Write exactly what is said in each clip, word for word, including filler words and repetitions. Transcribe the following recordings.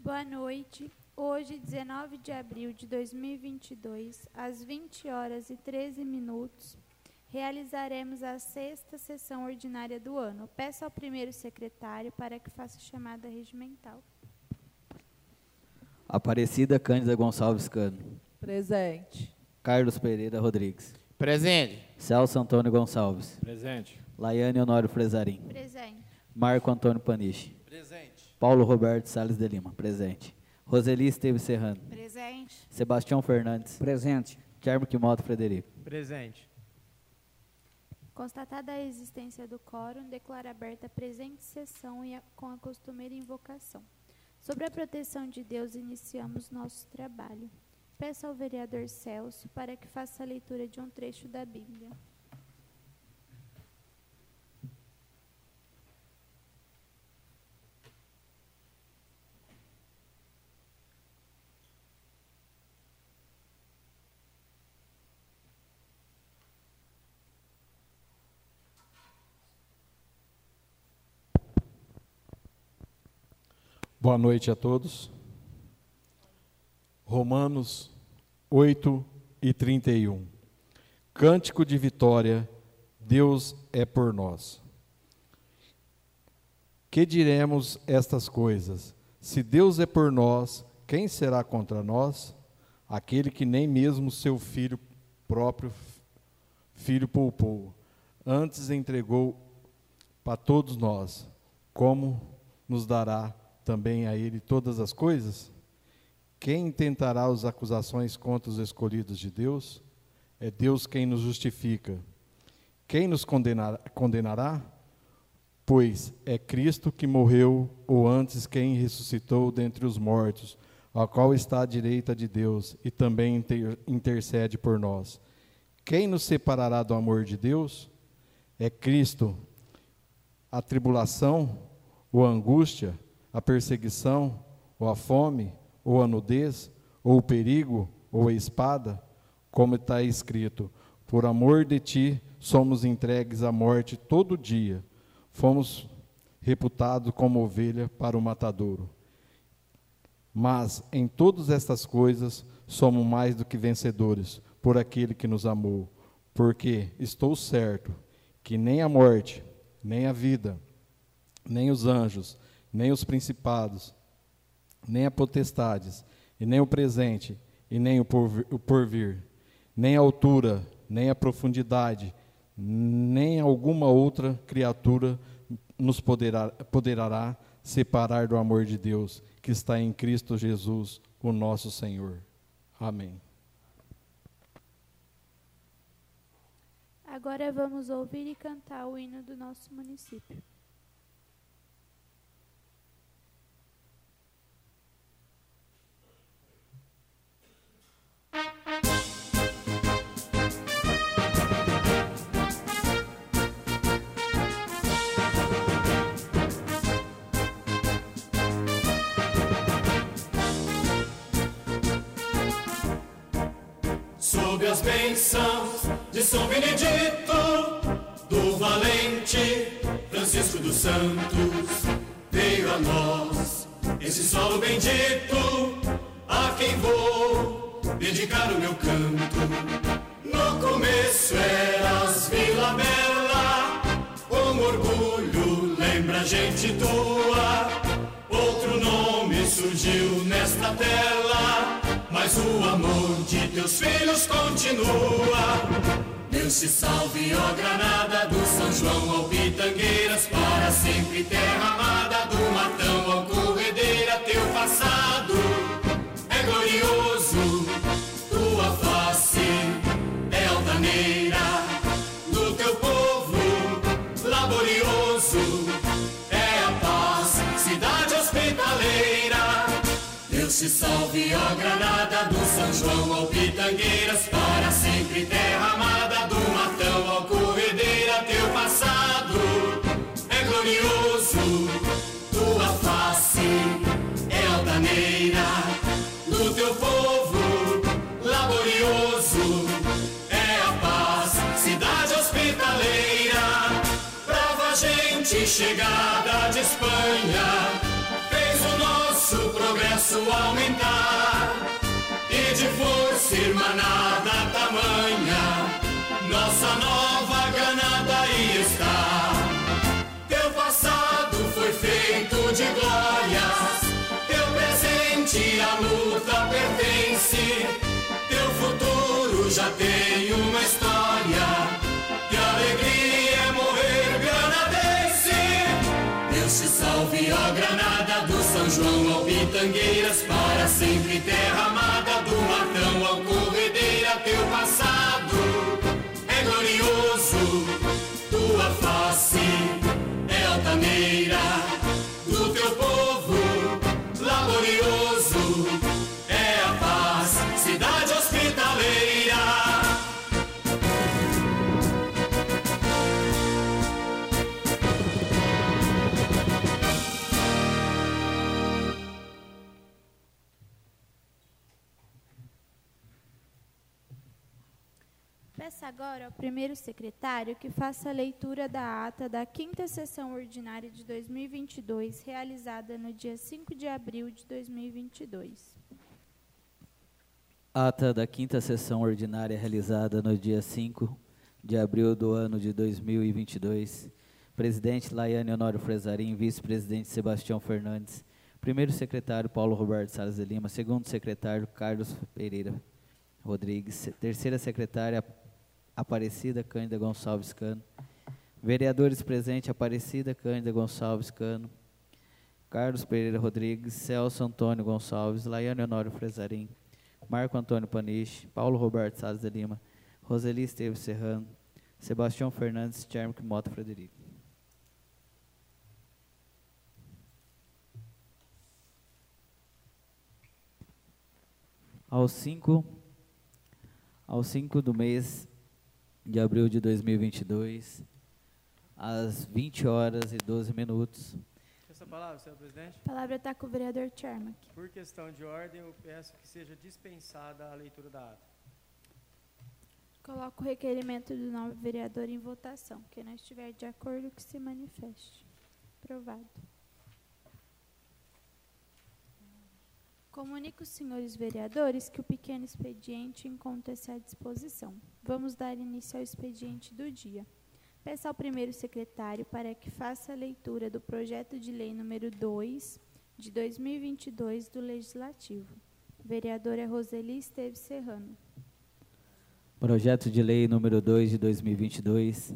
Boa noite. Hoje, dezenove de abril de dois mil e vinte e dois, às vinte horas e treze minutos, realizaremos a sexta sessão ordinária do ano. Peço ao primeiro secretário para que faça a chamada regimental. Aparecida Cândida Gonçalves Cano. Presente. Carlos Pereira Rodrigues. Presente. Celso Antônio Gonçalves. Presente. Laiane Honório Frezarim. Presente. Marco Antônio Paniche. Presente. Paulo Roberto Salles de Lima. Presente. Roseli Esteves Serrano. Presente. Sebastião Fernandes. Presente. Guilherme Quimoto Frederico. Presente. Constatada a existência do quórum, declaro aberta a presente sessão e a, com a costumeira invocação. Sobre a proteção de Deus, iniciamos nosso trabalho. Peço ao vereador Celso para que faça a leitura de um trecho da Bíblia. Boa noite a todos. Romanos oito e trinta e um. Cântico de vitória, Deus é por nós. Que diremos estas coisas? Se Deus é por nós, quem será contra nós? Aquele que nem mesmo seu filho próprio filho poupou, antes entregou para todos nós, como nos dará também a ele todas as coisas? Quem intentará as acusações contra os escolhidos de Deus? É Deus quem nos justifica. Quem nos condenará? condenará? Pois é Cristo que morreu, ou antes quem ressuscitou dentre os mortos, ao qual está à direita de Deus e também inter- intercede por nós. Quem nos separará do amor de Deus? É Cristo. A tribulação ou a angústia, a perseguição, ou a fome, ou a nudez, ou o perigo, ou a espada, como está escrito: por amor de ti somos entregues à morte todo dia, fomos reputados como ovelha para o matadouro. Mas em todas estas coisas somos mais do que vencedores, por aquele que nos amou, porque estou certo que nem a morte, nem a vida, nem os anjos, nem os principados, nem a potestades, e nem o presente, e nem o porvir, o porvir, nem a altura, nem a profundidade, nem alguma outra criatura nos poderá, poderá separar do amor de Deus, que está em Cristo Jesus, o nosso Senhor. Amém. Agora vamos ouvir e cantar o hino do nosso município. Sob as bênçãos de São Benedito, do valente Francisco dos Santos, veio a nós esse solo bendito, a quem vou dedicar o meu canto. No começo eras Vila Bela, com orgulho lembra a gente tua. Outro nome surgiu nesta tela, mas o amor de teus filhos continua. Deus te salve, ó Granada, do São João ao Pitangueiras, para sempre terra amada, do Matão ao Corredeira. Teu passado é glorioso, tua face é altaneira, do teu povo laborioso é a paz, cidade hospitaleira. Deus te salve, ó Granada, do São João ao Pitangueiras, para sempre terra amada, do Matão ao Corredeira. Teu passado é glorioso, tua face é altaneira, do teu povo laborioso é a paz, cidade hospitaleira. Brava gente chegada de Espanha, fez o nosso progresso São João ao Pitangueiras, para sempre terra amada, do Matão ao Corredeira, teu passado é glorioso, tua face é altaneira, do teu povo laborioso é a paz, cidade hospitaleira. Peço agora ao primeiro secretário que faça a leitura da ata da quinta sessão ordinária de dois mil e vinte e dois, realizada no dia cinco de abril de dois mil e vinte e dois. Ata da quinta sessão ordinária realizada no dia cinco de abril do ano de dois mil e vinte e dois. Presidente Laiane Honório Frezarim, vice-presidente Sebastião Fernandes, primeiro secretário Paulo Roberto Salles de Lima, segundo secretário Carlos Pereira Rodrigues, terceira secretária Aparecida Cândida Gonçalves Cano, vereadores presentes Aparecida Cândida Gonçalves Cano, Carlos Pereira Rodrigues, Celso Antônio Gonçalves, Laiane Honório Frezarim, Marco Antônio Paniche, Paulo Roberto Salles de Lima, Roseli Esteves Serrano, Sebastião Fernandes, Tchermic Mota Frederico. Aos cinco, aos cinco do mês de abril de dois mil e vinte e dois, às vinte horas e doze minutos. Essa palavra, senhor presidente. A palavra está com o vereador Tchermic. Por questão de ordem, eu peço que seja dispensada a leitura da ata. Coloco o requerimento do novo vereador em votação. Quem não estiver de acordo, que se manifeste. Aprovado. Comunico os senhores vereadores que o pequeno expediente encontra-se à disposição. Vamos dar início ao expediente do dia. Peço ao primeiro secretário para que faça a leitura do projeto de lei número dois, de dois mil e vinte e dois, do Legislativo. Vereadora Roseli Esteves Serrano. Projeto de lei número dois de dois mil e vinte e dois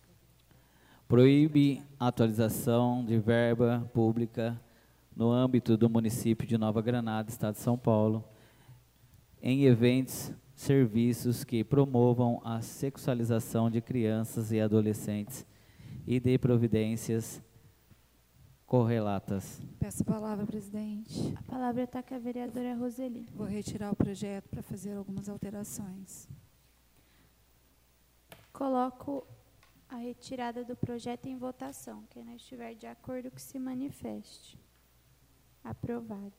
proíbe a atualização de verba pública no âmbito do município de Nova Granada, Estado de São Paulo, em eventos, serviços que promovam a sexualização de crianças e adolescentes e de providências correlatas. Peço a palavra, presidente. A palavra está com a vereadora Roseli. Vou retirar o projeto para fazer algumas alterações. Coloco a retirada do projeto em votação. Quem não estiver de acordo, que se manifeste. Aprovado.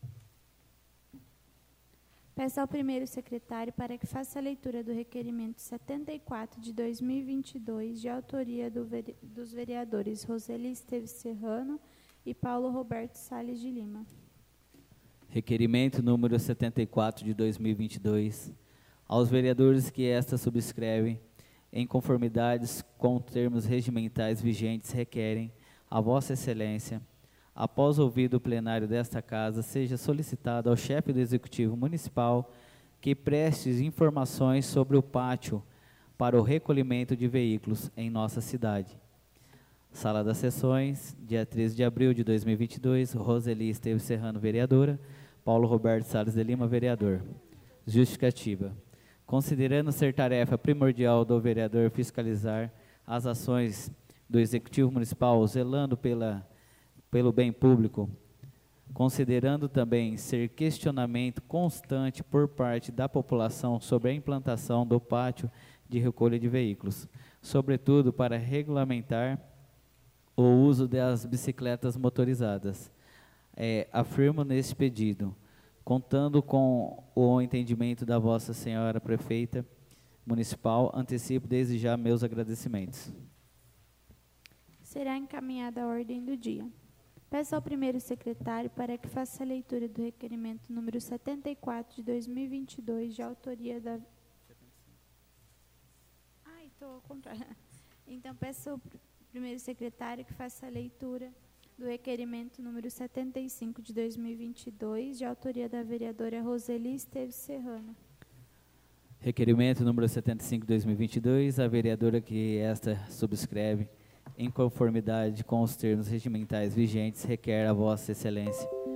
Peço ao primeiro secretário para que faça a leitura do requerimento setenta e quatro de dois mil e vinte e dois, de autoria do vere, dos vereadores Roseli Esteves Serrano e Paulo Roberto Salles de Lima. Requerimento número setenta e quatro de dois mil e vinte e dois, aos vereadores que esta subscrevem, em conformidades com termos regimentais vigentes, requerem a Vossa Excelência, após ouvido o plenário desta Casa, seja solicitado ao chefe do Executivo Municipal que preste informações sobre o pátio para o recolhimento de veículos em nossa cidade. Sala das Sessões, dia treze de abril de dois mil e vinte e dois, Roseli Esteves Serrano, vereadora, Paulo Roberto Salles de Lima, vereador. Justificativa. Considerando ser tarefa primordial do vereador fiscalizar as ações do Executivo Municipal, zelando pela pelo bem público, considerando também ser questionamento constante por parte da população sobre a implantação do pátio de recolha de veículos, sobretudo para regulamentar o uso das bicicletas motorizadas. É, afirmo neste pedido, contando com o entendimento da Vossa Senhora Prefeita Municipal, antecipo desde já meus agradecimentos. Será encaminhada a ordem do dia. Peço ao primeiro secretário para que faça a leitura do requerimento número setenta e quatro de dois mil e vinte e dois, de autoria da... Ai, estou ao contrário. Então, peço ao primeiro secretário que faça a leitura do requerimento número setenta e cinco de dois mil e vinte e dois, de autoria da vereadora Roseli Esteves Serrano. Requerimento número setenta e cinco de dois mil e vinte e dois, a vereadora que esta subscreve, em conformidade com os termos regimentais vigentes, requer a Vossa Excelência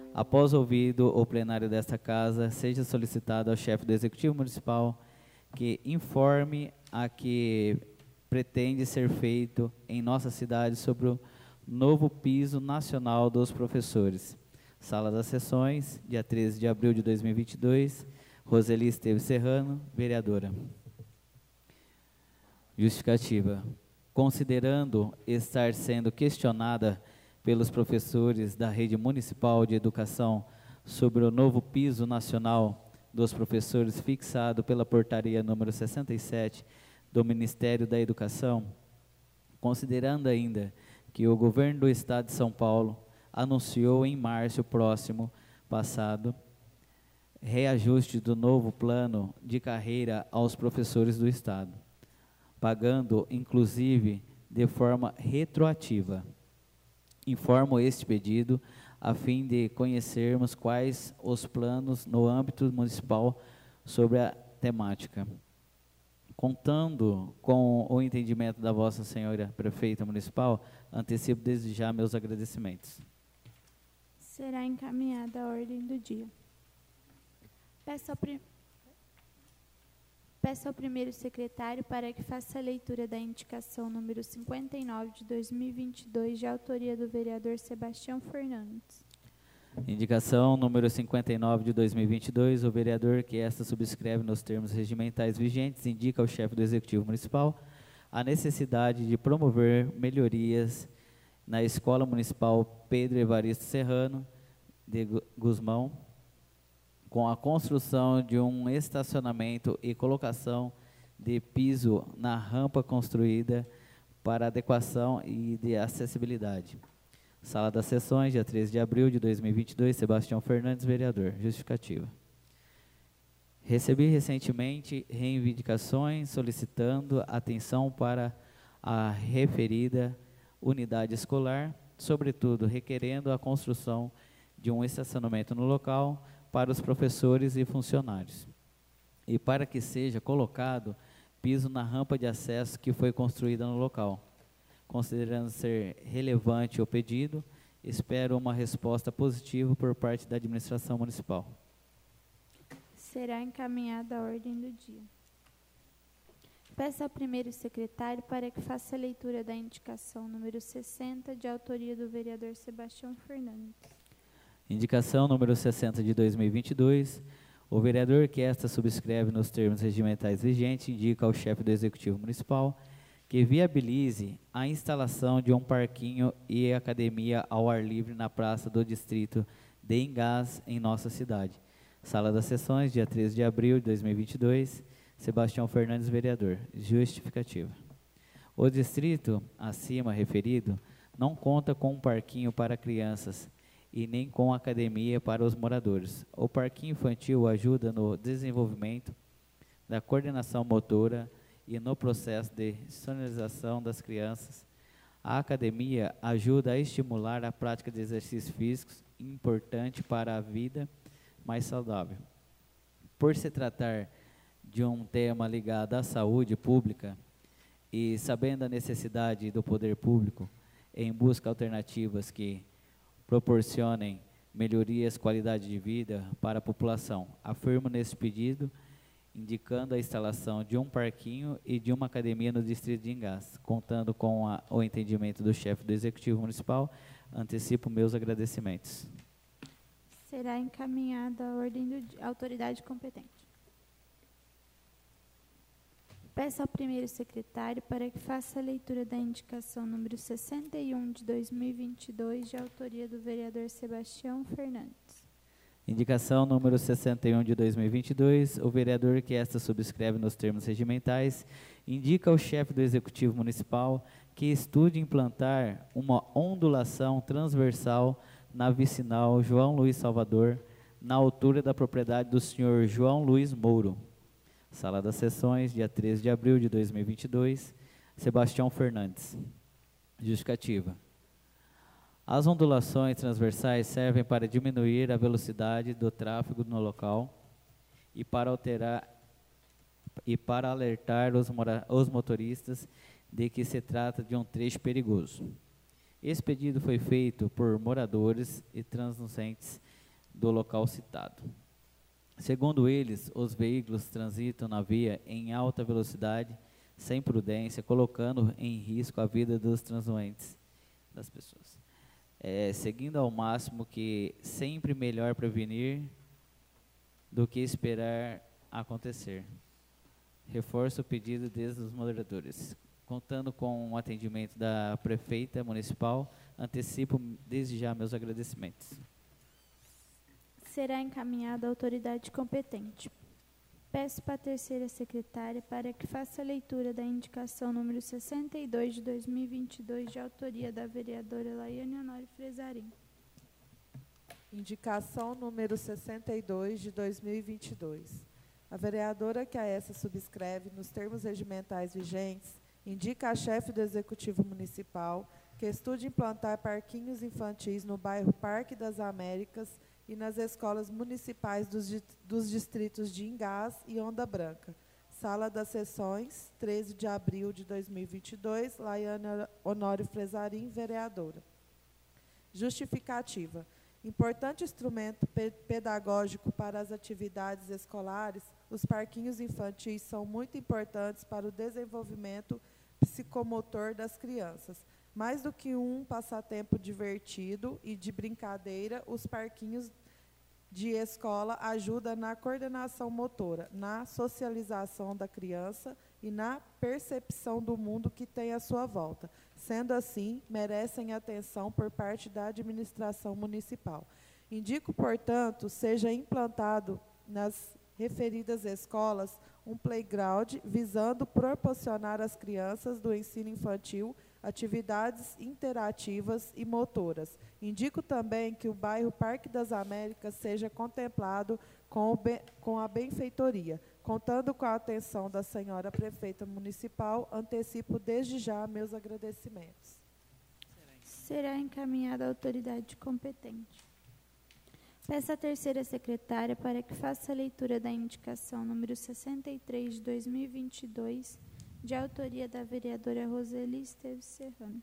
Após ouvido o plenário desta Casa, seja solicitado ao chefe do Executivo Municipal que informe a que pretende ser feito em nossa cidade sobre o novo piso nacional dos professores. Sala das Sessões, dia treze de abril de dois mil e vinte e dois, Roseli Esteves Serrano, vereadora. Justificativa. Considerando estar sendo questionada pelos professores da rede municipal de educação sobre o novo piso nacional dos professores fixado pela portaria número sessenta e sete do Ministério da Educação, considerando ainda que o governo do Estado de São Paulo anunciou em março próximo passado reajuste do novo plano de carreira aos professores do Estado, pagando inclusive de forma retroativa. Informo este pedido a fim de conhecermos quais os planos no âmbito municipal sobre a temática. Contando com o entendimento da Vossa Senhora Prefeita Municipal, antecipo desde já meus agradecimentos. Será encaminhada a ordem do dia. Peço ao, prim... Peço ao primeiro secretário para que faça a leitura da indicação número cinquenta e nove de dois mil e vinte e dois, de autoria do vereador Sebastião Fernandes. Indicação número cinquenta e nove de dois mil e vinte e dois, o vereador que esta subscreve nos termos regimentais vigentes indica ao chefe do Executivo Municipal a necessidade de promover melhorias na Escola Municipal Pedro Evaristo Serrano de Gusmão, com a construção de um estacionamento e colocação de piso na rampa construída para adequação e de acessibilidade. Sala das Sessões, dia treze de abril de dois mil e vinte e dois, Sebastião Fernandes, vereador. Justificativa. Recebi recentemente reivindicações solicitando atenção para a referida unidade escolar, sobretudo requerendo a construção de um estacionamento no local para os professores e funcionários, e para que seja colocado piso na rampa de acesso que foi construída no local. Considerando ser relevante o pedido, espero uma resposta positiva por parte da administração municipal. Será encaminhada a ordem do dia. Peço ao primeiro secretário para que faça a leitura da indicação número sessenta, de autoria do vereador Sebastião Fernandes. Indicação número sessenta de dois mil e vinte e dois, o vereador que esta subscreve nos termos regimentais vigentes indica ao chefe do Executivo Municipal que viabilize a instalação de um parquinho e academia ao ar livre na praça do distrito de Engás, em nossa cidade. Sala das Sessões, dia treze de abril de dois mil e vinte e dois, Sebastião Fernandes, vereador. Justificativa. O distrito acima referido não conta com um parquinho para crianças e nem com academia para os moradores. O parquinho infantil ajuda no desenvolvimento da coordenação motora e no processo de sonorização das crianças. A academia ajuda a estimular a prática de exercícios físicos, importante para a vida mais saudável. Por se tratar de um tema ligado à saúde pública e sabendo a necessidade do poder público em busca de alternativas que proporcionem melhorias de qualidade de vida para a população, afirmo nesse pedido, indicando a instalação de um parquinho e de uma academia no distrito de Engás, contando com a, o entendimento do chefe do Executivo Municipal, antecipo meus agradecimentos. Será encaminhada a ordem do dia, autoridade competente. Peço ao primeiro secretário para que faça a leitura da indicação número sessenta e um de dois mil e vinte e dois, de autoria do vereador Sebastião Fernandes. Indicação número sessenta e um de dois mil e vinte e dois, o vereador que esta subscreve nos termos regimentais indica ao chefe do Executivo Municipal que estude implantar uma ondulação transversal na vicinal João Luiz Salvador, na altura da propriedade do senhor João Luiz Mouro. Sala das Sessões, dia treze de abril de dois mil e vinte e dois, Sebastião Fernandes. Justificativa. As ondulações transversais servem para diminuir a velocidade do tráfego no local e para alterar e para alertar os, mora, os motoristas de que se trata de um trecho perigoso. Esse pedido foi feito por moradores e transeuntes do local citado. Segundo eles, os veículos transitam na via em alta velocidade, sem prudência, colocando em risco a vida dos transeuntes, das pessoas. É, seguindo ao máximo que sempre melhor prevenir do que esperar acontecer. Reforço o pedido desde os moderadores. Contando com o atendimento da prefeita municipal, antecipo desde já meus agradecimentos. Será encaminhado à autoridade competente. Peço para a terceira secretária para que faça a leitura da indicação número sessenta e dois de dois mil e vinte e dois, de autoria da vereadora Laiane Honório Frezarim. Indicação número sessenta e dois de dois mil e vinte e dois. A vereadora que a essa subscreve, nos termos regimentais vigentes, indica a chefe do Executivo Municipal que estude implantar parquinhos infantis no bairro Parque das Américas e nas escolas municipais dos, dos distritos de Engás e Onda Branca. Sala das Sessões, treze de abril de dois mil e vinte e dois, Laiane Honório Frezarim, vereadora. Justificativa. Importante instrumento pe pedagógico para as atividades escolares, os parquinhos infantis são muito importantes para o desenvolvimento psicomotor das crianças. Mais do que um passatempo divertido e de brincadeira, os parquinhos de escola ajudam na coordenação motora, na socialização da criança e na percepção do mundo que tem à sua volta. Sendo assim, merecem atenção por parte da administração municipal. Indico, portanto, seja implantado nas referidas escolas um playground visando proporcionar às crianças do ensino infantil atividades interativas e motoras. Indico também que o bairro Parque das Américas seja contemplado com, o be com a benfeitoria. Contando com a atenção da senhora prefeita municipal, antecipo desde já meus agradecimentos. Será encaminhada à autoridade competente. Peço à terceira secretária para que faça a leitura da indicação número sessenta e três de dois mil e vinte e dois, de autoria da vereadora Roseli Esteves Serrano.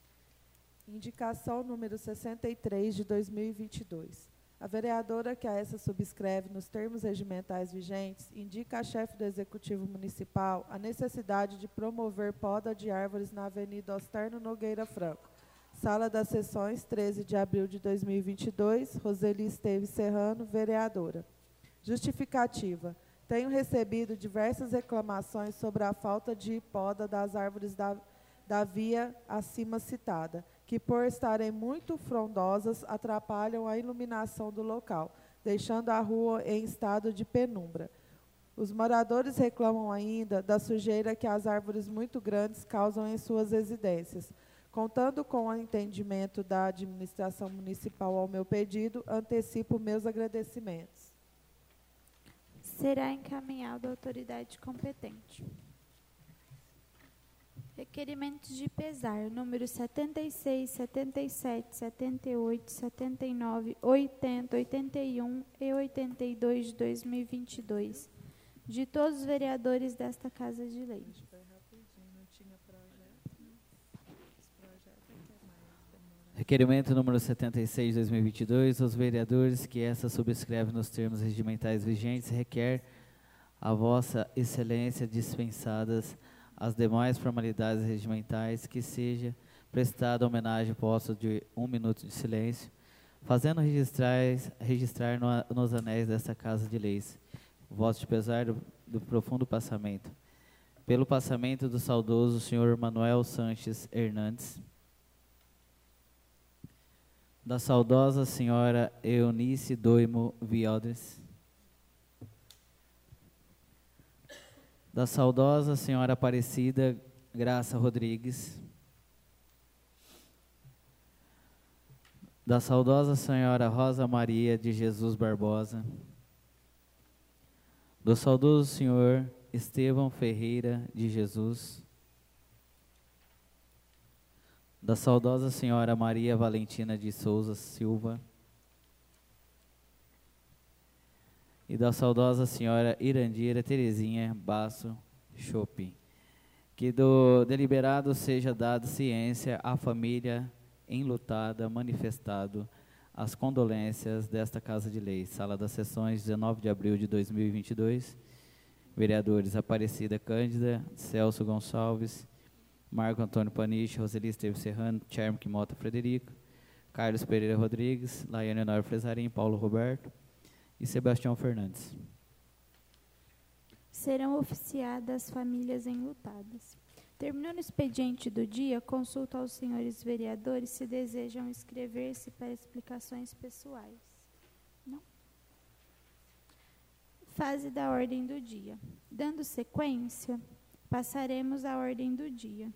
Indicação número sessenta e três de dois mil e vinte e dois. A vereadora que a essa subscreve, nos termos regimentais vigentes, indica à chefe do Executivo Municipal a necessidade de promover poda de árvores na Avenida Osterno Nogueira Franco. Sala das Sessões, treze de abril de dois mil e vinte e dois, Roseli Esteves Serrano, vereadora. Justificativa. Tenho recebido diversas reclamações sobre a falta de poda das árvores da, da via acima citada, que, por estarem muito frondosas, atrapalham a iluminação do local, deixando a rua em estado de penumbra. Os moradores reclamam ainda da sujeira que as árvores muito grandes causam em suas residências. Contando com o entendimento da administração municipal ao meu pedido, antecipo meus agradecimentos. Será encaminhado à autoridade competente. Requerimentos de pesar, número setenta e seis, setenta e sete, setenta e oito, setenta e nove, oitenta, oitenta e um e oitenta e dois de dois mil e vinte e dois, de todos os vereadores desta Casa de Lei. Requerimento número setenta e seis de dois mil e vinte e dois, os vereadores que essa subscreve nos termos regimentais vigentes requer a vossa excelência dispensadas as demais formalidades regimentais, que seja prestada homenagem posta de um minuto de silêncio, fazendo registrar, registrar no, nos anéis desta Casa de Leis, voto de pesar do, do profundo passamento, pelo passamento do saudoso senhor Manuel Sanches Hernandes, da saudosa senhora Eunice Doimo Vialdres, da saudosa senhora Aparecida Graça Rodrigues, da saudosa senhora Rosa Maria de Jesus Barbosa, do saudoso senhor Estevão Ferreira de Jesus, da saudosa senhora Maria Valentina de Souza Silva e da saudosa senhora Irandira Terezinha Basso Chopi, que do deliberado seja dado ciência à família enlutada, manifestado as condolências desta Casa de Lei. Sala das Sessões, dezenove de abril de dois mil e vinte e dois. Vereadores Aparecida Cândida, Celso Gonçalves, Marco Antônio Paniche, Roseli Esteves Serrano, Tchermic Mota Frederico, Carlos Pereira Rodrigues, Laiane Honório Fresarim, Paulo Roberto e Sebastião Fernandes. Serão oficiadas famílias enlutadas. Terminando o expediente do dia, consulto aos senhores vereadores se desejam inscrever-se para explicações pessoais. Não? Fase da ordem do dia. Dando sequência, passaremos à ordem do dia.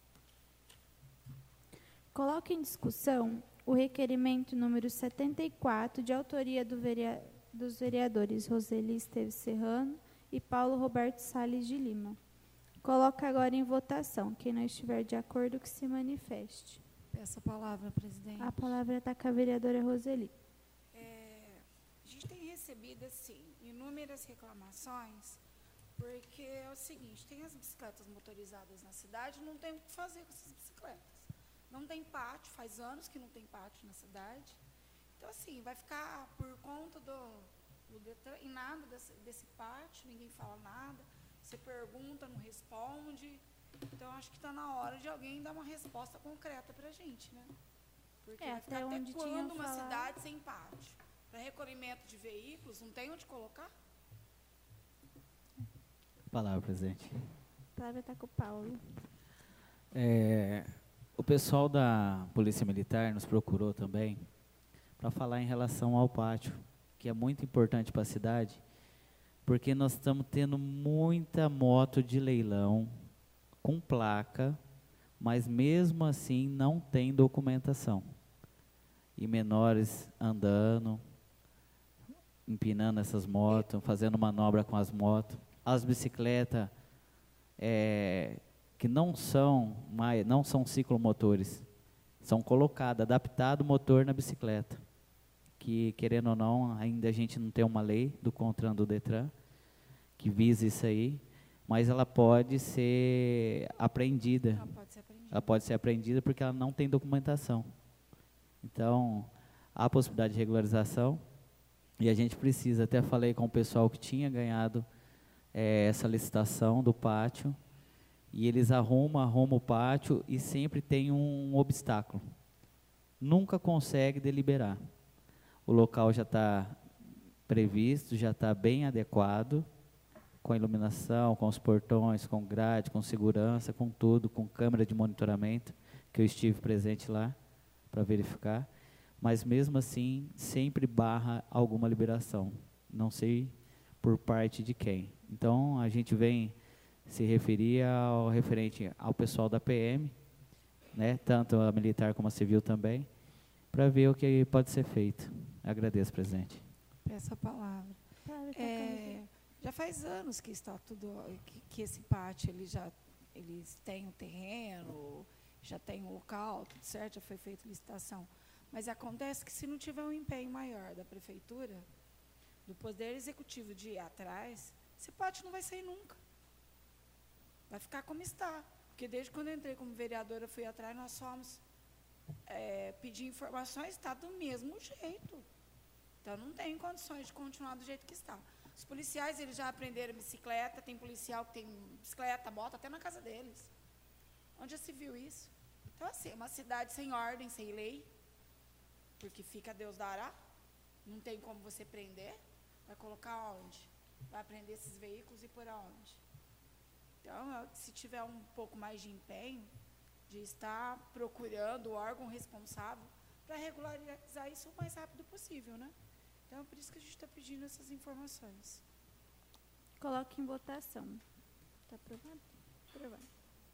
Coloco em discussão o requerimento número setenta e quatro, de autoria do verea- dos vereadores Roseli Esteves Serrano e Paulo Roberto Salles de Lima. Coloco agora em votação. Quem não estiver de acordo, que se manifeste. Peço a palavra, presidente. A palavra está com a vereadora Roseli. É, a gente tem recebido, assim, inúmeras reclamações, porque é o seguinte, tem as bicicletas motorizadas na cidade, não tem o que fazer com essas bicicletas. Não tem pátio, faz anos que não tem pátio na cidade. Então, assim, vai ficar por conta do, do Detran, em nada desse, desse pátio, ninguém fala nada. Você pergunta, não responde. Então, acho que está na hora de alguém dar uma resposta concreta para a gente, né? Porque É, vai ficar até até onde tinham quando uma falado. cidade sem pátio? Para recolhimento de veículos, não tem onde colocar? Palavra, presidente. A palavra está com o Paulo. É, o pessoal da Polícia Militar nos procurou também para falar em relação ao pátio, que é muito importante para a cidade, porque nós estamos tendo muita moto de leilão com placa, mas mesmo assim não tem documentação. E menores andando, empinando essas motos, fazendo manobra com as motos. As bicicletas é, que não são, mais, não são ciclomotores, são colocadas, adaptado o motor na bicicleta. Que, querendo ou não, ainda a gente não tem uma lei do CONTRAN do Detran que visa isso aí, mas ela pode ser apreendida. Ela pode ser apreendida. Ela pode ser apreendida porque ela não tem documentação. Então, há possibilidade de regularização e a gente precisa, até falei com o pessoal que tinha ganhado é, essa licitação do pátio, e eles arrumam, arrumam o pátio e sempre tem um obstáculo. Nunca consegue deliberar. O local já está previsto, já está bem adequado, com iluminação, com os portões, com grade, com segurança, com tudo, com câmera de monitoramento, que eu estive presente lá para verificar, mas mesmo assim sempre barra alguma liberação, não sei por parte de quem. Então a gente vem se referir ao referente ao pessoal da P M, né, tanto a militar como a civil também, para ver o que pode ser feito. Agradeço, presidente. Peço a palavra. A palavra tá com a É, já faz anos que está tudo, que, que esse pátio ele já, eles têm o terreno, já tem o local, tudo certo, já foi feita licitação. Mas acontece que se não tiver um empenho maior da prefeitura, do poder executivo de ir atrás, esse pátio não vai sair nunca. Vai ficar como está. Porque desde quando eu entrei como vereadora, fui atrás, nós fomos é, pedir informações, está do mesmo jeito. Então, não tem condições de continuar do jeito que está. Os policiais, eles já aprenderam bicicleta, tem policial que tem bicicleta, bota até na casa deles. Onde já se viu isso? Então, assim, é uma cidade sem ordem, sem lei, porque fica Deus dará, não tem como você prender, vai colocar onde? Vai prender esses veículos e por aonde? Então, se tiver um pouco mais de empenho, de estar procurando o órgão responsável para regularizar isso o mais rápido possível, né? Então, é por isso que a gente está pedindo essas informações. Coloque em votação. Está aprovado? Aprovado.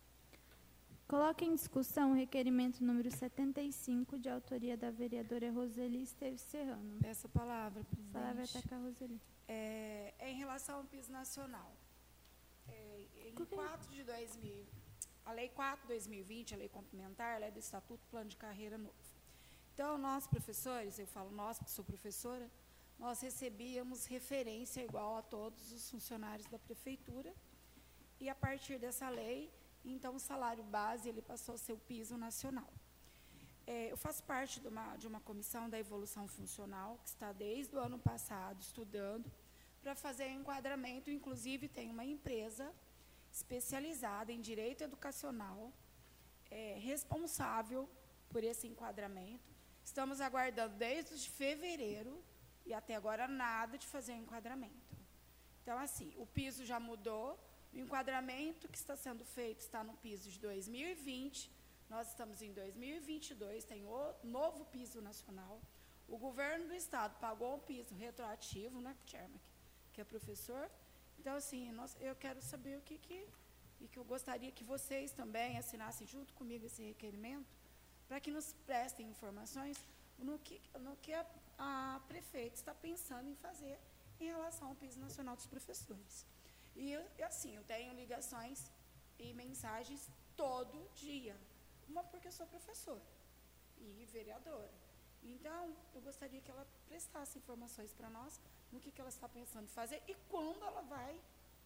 Coloque em discussão o requerimento número setenta e cinco, de autoria da vereadora Roseli Esteves Serrano. Peço a palavra, A palavra presidente. está com a Roseli. É, é em relação ao piso nacional. É, em Por quê? quatro de dois mil, a Lei quatro de dois mil e vinte, a Lei Complementar, ela é do Estatuto Plano de Carreira Novo. Então, nós, professores, eu falo nós, porque sou professora, nós recebíamos referência igual a todos os funcionários da prefeitura, e a partir dessa lei, então, o salário base ele passou a ser o piso nacional. É, eu faço parte de uma, de uma comissão da evolução funcional, que está desde o ano passado estudando para fazer enquadramento. Inclusive, tem uma empresa especializada em direito educacional, é, responsável por esse enquadramento. Estamos aguardando desde fevereiro e até agora nada de fazer o enquadramento. Então, assim, o piso já mudou, o enquadramento que está sendo feito está no piso de dois mil e vinte, nós estamos em dois mil e vinte e dois, tem o novo piso nacional. O governo do estado pagou um piso retroativo, né, Tchermak, que é professor. Então, assim, nós, eu quero saber o que, que, e que eu gostaria que vocês também assinassem junto comigo esse requerimento, para que nos prestem informações no que, no que a, a prefeita está pensando em fazer em relação ao piso nacional dos professores. E, eu, assim, eu tenho ligações e mensagens todo dia, uma porque eu sou professora e vereadora. Então, eu gostaria que ela prestasse informações para nós no que, que ela está pensando em fazer e quando ela vai,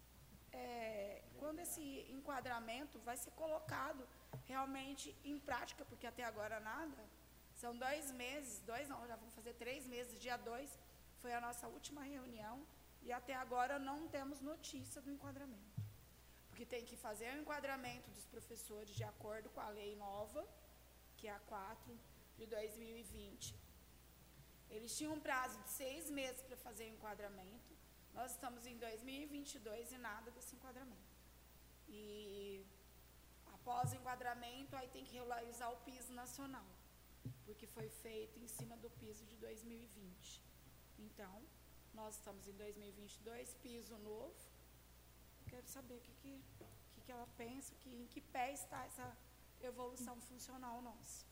é, quando esse enquadramento vai ser colocado realmente em prática, porque até agora nada. São dois meses, dois não, já vão fazer três meses, dia dois, foi a nossa última reunião, e até agora não temos notícia do enquadramento. Porque tem que fazer o enquadramento dos professores de acordo com a lei nova, que é a quatro de dois mil e vinte. Eles tinham um prazo de seis meses para fazer o enquadramento. Nós estamos em dois mil e vinte e dois e nada desse enquadramento. E após o enquadramento, aí tem que regularizar o piso nacional, porque foi feito em cima do piso de dois mil e vinte. Então, nós estamos em dois mil e vinte e dois, piso novo. Quero saber o que, que, que, que ela pensa, que, em que pé está essa evolução funcional nossa.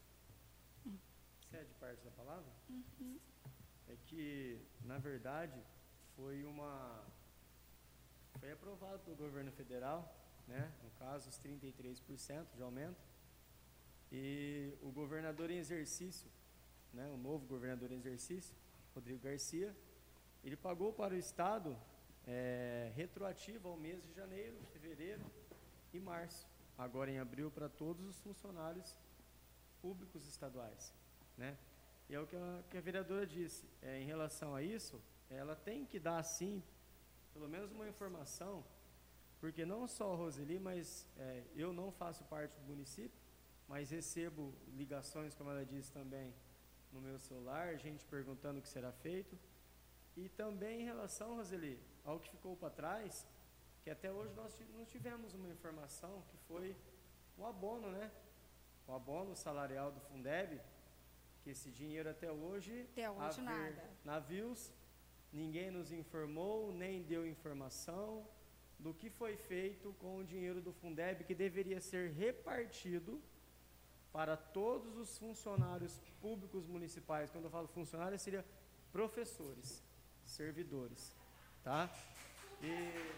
Cede parte da palavra? Uhum. É que, na verdade, foi uma... Foi aprovado pelo governo federal, né? No caso, os trinta e três por cento de aumento. E o governador em exercício, né? O novo governador em exercício, Rodrigo Garcia, ele pagou para o Estado é, retroativo ao mês de janeiro, fevereiro e março. Agora em abril para todos os funcionários públicos estaduais, né? E é o que a, que a vereadora disse, é, em relação a isso, ela tem que dar, sim, pelo menos uma informação, porque não só a Roseli, mas é, eu não faço parte do município, mas recebo ligações, como ela disse também, no meu celular, gente perguntando o que será feito. E também em relação, Roseli, ao que ficou para trás, que até hoje nós não tivemos uma informação, que foi o abono, né? O abono salarial do Fundeb, que esse dinheiro até hoje, até hoje nada. Navios, ninguém nos informou, nem deu informação do que foi feito com o dinheiro do Fundeb, que deveria ser repartido para todos os funcionários públicos municipais. Quando eu falo funcionários, seria professores, servidores, tá? E,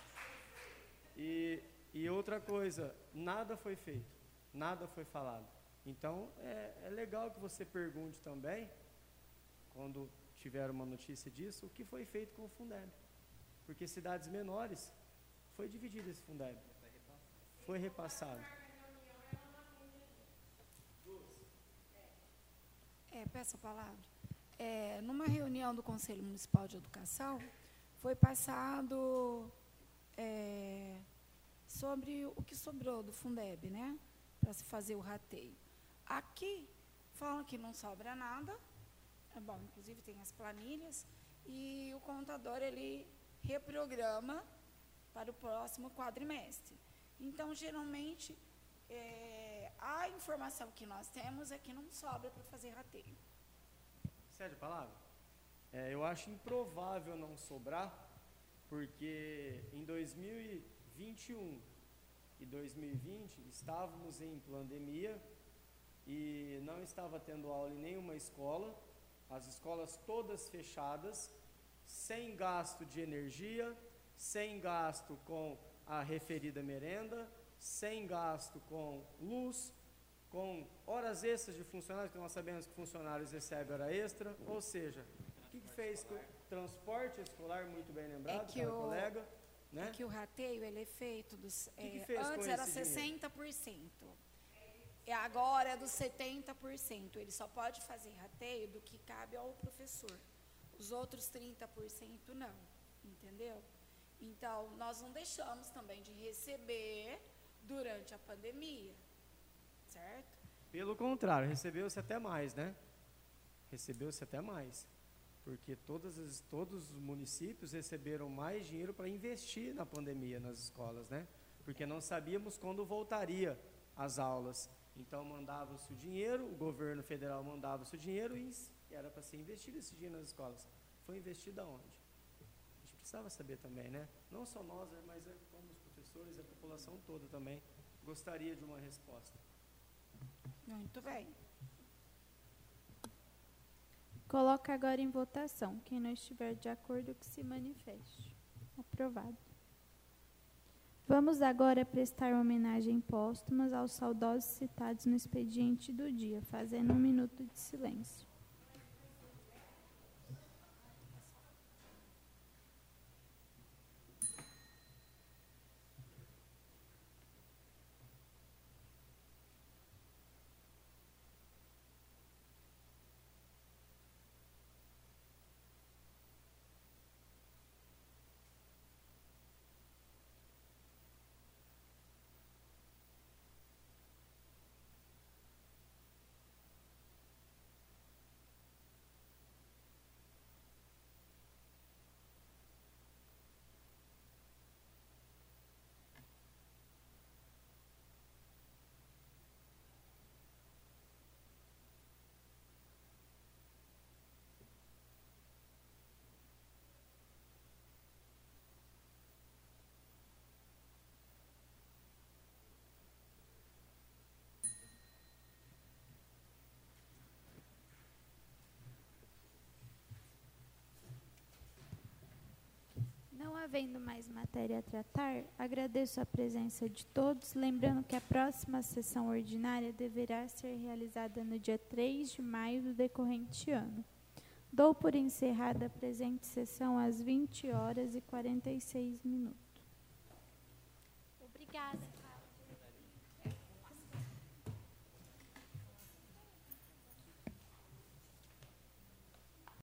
e, e outra coisa, nada foi feito, nada foi falado. Então, é, é legal que você pergunte também, quando tiver uma notícia disso, o que foi feito com o Fundeb. Porque cidades menores, foi dividido esse Fundeb, foi repassado. É, peço a palavra. É, numa reunião do Conselho Municipal de Educação, foi passado é, sobre o que sobrou do Fundeb, né, para se fazer o rateio. Aqui, falam que não sobra nada, é bom, inclusive tem as planilhas, e o contador, ele reprograma para o próximo quadrimestre. Então, geralmente, é, a informação que nós temos é que não sobra para fazer rateio. Cede a palavra? É, eu acho improvável não sobrar, porque em dois mil e vinte e um e dois mil e vinte estávamos em pandemia e não estava tendo aula em nenhuma escola, as escolas todas fechadas, sem gasto de energia, sem gasto com a referida merenda, sem gasto com luz, com horas extras de funcionários, que nós sabemos que funcionários recebem hora extra, ou seja, o que, que fez com o transporte escolar, muito bem lembrado, é que o, colega, né? É que o rateio, ele é feito, dos, que que é, fez antes com era esse sessenta por cento. é agora é dos setenta por cento. Ele só pode fazer rateio do que cabe ao professor. Os outros trinta por cento não, entendeu? Então, nós não deixamos também de receber durante a pandemia, certo? Pelo contrário, recebeu-se até mais, né? Recebeu-se até mais. Porque todas as, todos os municípios receberam mais dinheiro para investir na pandemia nas escolas, né? Porque não sabíamos quando voltaria as aulas. Então, mandava-se o dinheiro, o governo federal mandava-se o dinheiro e era para ser investido esse dinheiro nas escolas. Foi investido aonde? A gente precisava saber também, né? Não só nós, mas como os professores e a população toda também gostaria de uma resposta. Muito bem. Coloca agora em votação. Quem não estiver de acordo, que se manifeste. Aprovado. Vamos agora prestar homenagem póstuma aos saudosos citados no expediente do dia, fazendo um minuto de silêncio. Não havendo mais matéria a tratar, agradeço a presença de todos, lembrando que a próxima sessão ordinária deverá ser realizada no dia três de maio do decorrente ano. Dou por encerrada a presente sessão às vinte horas e quarenta e seis minutos. Obrigada.